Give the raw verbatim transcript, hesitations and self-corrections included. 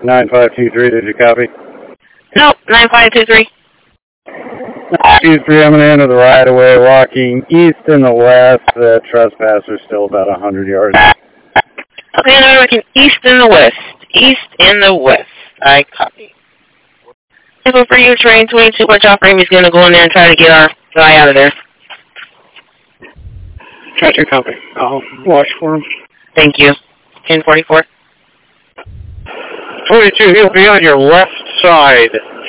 nine five two three, did you copy? Nope, nine five two three. two three, I'm going to enter the right-of-way, walking east and the west. The trespasser's still about one hundred yards. Okay, now we're looking east and the west. East and the west. I copy. Info for you, train twenty-two, watch out for him. He's going to go in there and try to get our guy out of there. Try to copy. I'll watch for him. Thank you. ten forty-four. twenty-two, he'll be on your left side.